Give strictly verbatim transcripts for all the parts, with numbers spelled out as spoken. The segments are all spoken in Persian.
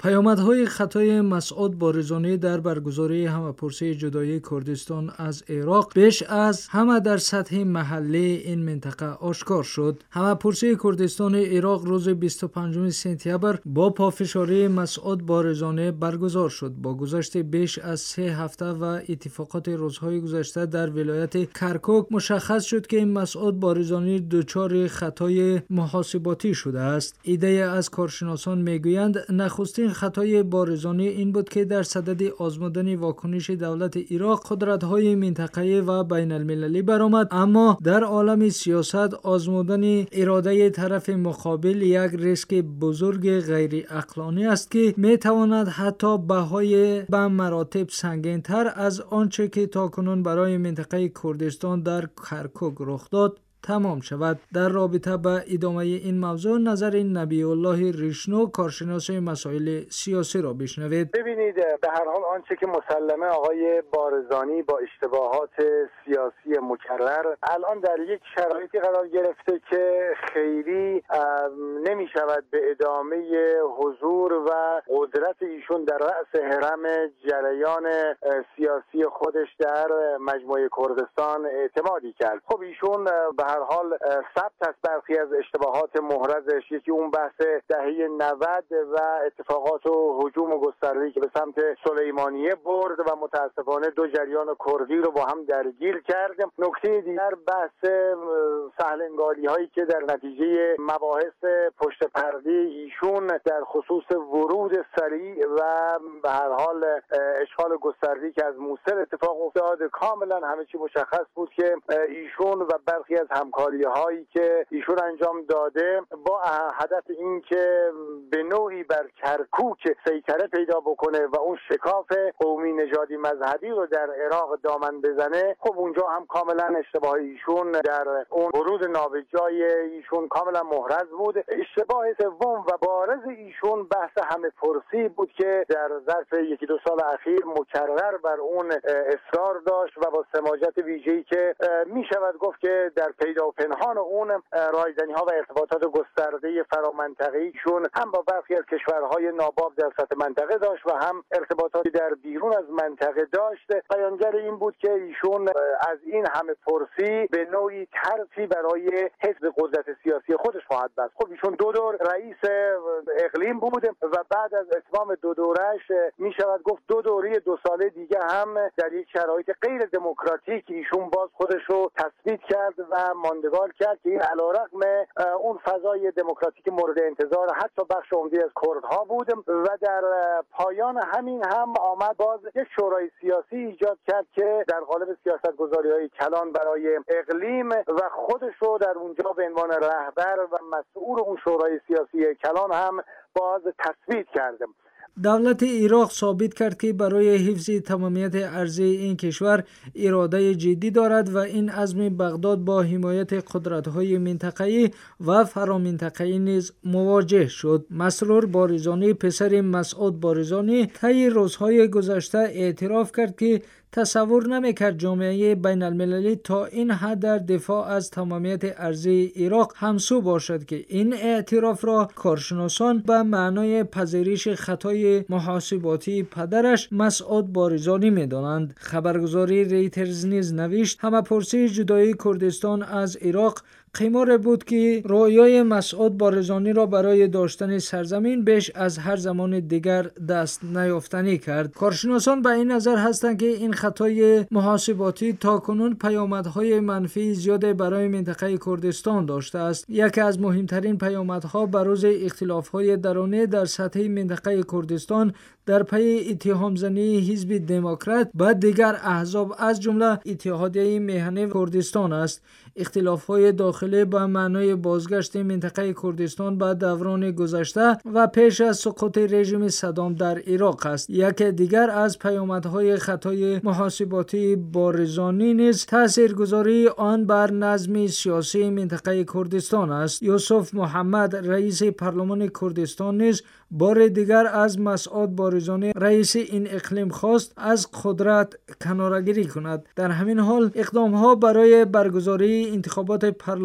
پیامدهای خطای مسعود بارزانی در برگزاری همه‌پرسی جدایی کردستان از عراق بیش از همه در سطح محلی این منطقه آشکار شد. همه‌پرسی کردستان عراق روز بیست و پنجم سپتامبر با پافشاری مسعود بارزانی برگزار شد. با گذشت بیش از سه هفته و اتفاقات روزهای گذشته در ولایت کرکوک مشخص شد که مسعود بارزانی دچار خطای محاسباتی شده است. ایده از کارشناسان میگویند نخستین خطای بارزانی این بود که در صدد آزمودن واکنش دولت عراق قدرت‌های منطقه‌ای و بین المللی برآمد، اما در عالم سیاست آزمودن اراده طرف مقابل یک ریسک بزرگ غیر عقلانی است که میتواند حتی بهای به مراتب سنگین‌تر از آنچه که تاکنون برای منطقه کردستان در کرکوک رخ داد تمام شود. در رابطه با ادامه این موضوع نظر نبی الله ریشنو کارشناس مسائل سیاسی را بشنوید. ببینید، به هر حال آنچه که مسلمه آقای بارزانی با اشتباهات سیاسی مکرر الان در یک شرایطی قرار گرفته که خیلی نمی شود به ادامه حضور و قدرت ایشون در رأس هرم جریان سیاسی خودش در مجموعه کردستان اعتمادی کرد. خب ایشون به هر حال ثبت است برخی از اشتباهات محرزش. یکی اون بحث دهه نود و اتفاقات و هجوم و گسترده‌ای که به سمت سلیمانیه برد و متاسفانه دو جریان کردی رو با هم درگیر کرد. نکته دیگر بحث سهلنگاری هایی که در نتیجه مباحث پشت پرده ایشون در خصوص ورود سریع و به هر حال اشغال گسترده‌ای که از موصل اتفاق افتاد، کاملا همه چی مشخص بود که ایشون و برخی از همکاری هایی که ایشون انجام داده با هدف این که به نوعی بر کرکوک سیطره پیدا بکنه و اون شکاف قومی نژادی مذهبی رو در عراق دامن بزنه، خب اونجا هم کاملا اشتباه ایشون در اون ورود نابجای ایشون کاملا محرز بود. اشتباه سوم و بارز ایشون بحث همه پرسی بود که در ظرف یکی دو سال اخیر مکرر بر اون اصرار داشت و با سماجت ویژه‌ای که می شود گفت که در پیدا و پنهان اون رایزنی ها و ارتباطات گسترده فرامنطقه‌ای شون هم با برخی از کشورهای ناباب در سطح منطقه داشت و هم ارتباطاتی در بیرون از منطقه داشت. بیانگر این بود که ایشون از این همه پرسی به نوعی ترسی برای حزب قدرت سیاسی خودش خواهد بست. خب ایشون دو دور رئیس اقلیم بود و بعد از اتمام دو دورش می شود گفت دو دوره دو ساله دیگه هم در یک شرایط غیر دموکراتیک ایشون باز خودش رو تثبیت کرد و ماندگار کرد که این علیرغم اون فضای دموکراتیک مورد انتظار حتی بخش عمده از کردها بود و در پایان همین هم آمد باز یک شورای سیاسی ایجاد کرد که در قالب سیاستگذاری‌های کلان برای اقلیم و خودش رو در اونجا به عنوان رهبر و مسئول اون شورای سیاسی کلان هم باز تثبیت کرد. دولت عراق ثابت کرد که برای حفظ تمامیت ارضی این کشور اراده جدی دارد و این عزم بغداد با حمایت قدرت‌های منطقه‌ای و فرامنطقه‌ای نیز مواجه شد. مسرور بارزانی پسر مسعود بارزانی طی روزهای گذشته اعتراف کرد که تصور نمیکرد جامعه بین المللی تا این حد در دفاع از تمامیت ارضی عراق همسو باشد که این اعتراف را کارشناسان به معنای پذیرش خطای محاسباتی پدرش مسعود بارزانی می‌دانند. خبرگزاری ریترز نیز نوشت همه‌پرسی جدایی کردستان از عراق قمار بود که رویای مسعود بارزانی را برای داشتن سرزمین بیش از هر زمان دیگر دست نیافتنی کرد. کارشناسان به این نظر هستند که این خطای محاسباتی تاکنون پیامدهای منفی زیاد برای منطقه کردستان داشته است. یکی از مهمترین پیامدها بروز اختلاف‌های درونی در سطح منطقه کردستان در پی اتهام زنی حزب دموکرات و دیگر احزاب از جمله اتحادیه میهن کردستان است. اختلاف‌های داخلی به معنای بازگشت منطقه کردستان به دوران گذشته و پیش از سقوط رژیم صدام در عراق است. یکی دیگر از پیامدهای خطای محاسباتی بارزانی نیز تاثیرگذاری آن بر نظم سیاسی منطقه کردستان است. یوسف محمد رئیس پارلمان کردستان نیز بار دیگر از مسعود بارزانی رئیس این اقلیم خواست از قدرت کناره‌گیری کند. در همین حال اقدام‌ها برای برگزاری انتخابات پارلمان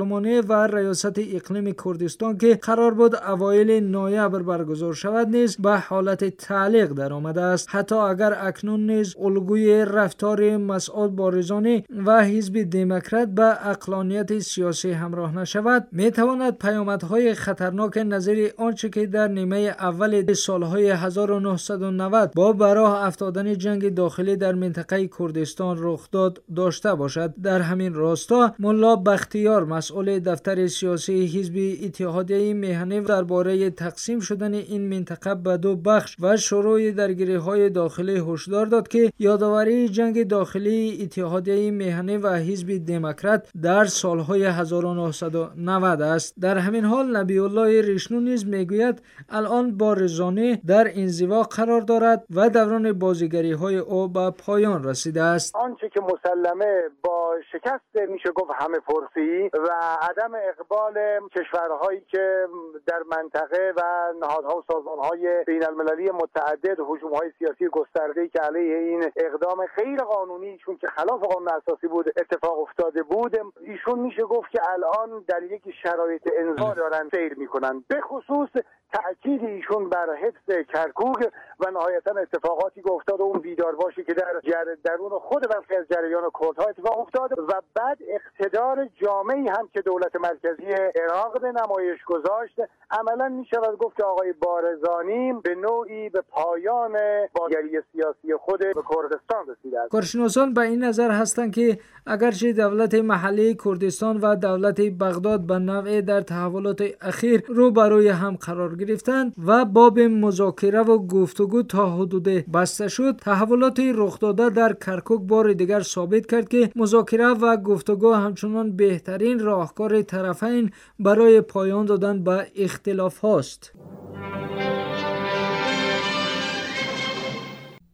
زمانه و ریاست اقلیم کردستان که قرار بود اوایل نوامبر برگزار شود نیز به حالت تعلیق در آمده است. حتی اگر اکنون نیز الگوی رفتار مسعود بارزانی و حزب دموکرات به عقلانیت سیاسی همراه نشود، می تواند پیامدهای خطرناک نظیر آنچه که در نیمه اول سالهای هزار و نهصد و نود با براه افتادن جنگ داخلی در منطقه کردستان رخ داد داشته باشد. در همین راستا ملا بختیار مسئول دفتر سیاسی حزب اتحادیه میهنی درباره تقسیم شدن این منطقه به دو بخش و شروع درگیری‌های داخلی هشدار داد که یادآوری جنگ داخلی اتحادیه میهنی و حزب دموکرات در سالهای هزار و نهصد و نود است. در همین حال نبی الله ریشنو نیز میگوید الان بارزانی در انزوا قرار دارد و دوران بازیگری‌های او به پایان رسیده است. آنچه که مسلمه با شکست میشه گفت همه پرسی و عدم اقبال کشورهایی که در منطقه و نهادها و سازمانهای بین المللی متعدد هجوم‌های سیاسی گسترده‌ای که علیه این اقدام غیر قانونی چون که خلاف قانون اساسی بود اتفاق افتاده بود، ایشون میشه گفت که الان در یک شرایط انزوا دارن سیر میکنن. به خصوص تأکید ایشون بر حفظ کرکوک و نهایتا اتفاقاتی که افتاد و اون بیدارباشی که در جر... درون خود برخی از جریان کردها اتفاق افتاد و بعد اقتدار جامعی هم که دولت مرکزی عراق به نمایش گذاشت، عملا میشود گفت که آقای بارزانی به نوعی به پایان بازیگری سیاسی خود به کردستان رسیده است. کارشناسان به این نظر هستند که اگرچه دولت محلی کردستان و دولت بغداد به نوعی در تحولات اخیر روبروی هم قرار گرفتند و باب مذاکره و گفتگو تا حدود بسته شد، تحولات رخ داده در کرکوک بار دیگر ثابت کرد که مذاکره و گفتگو همچنان بهترین راهکار طرفین برای پایان دادن به اختلاف هاست.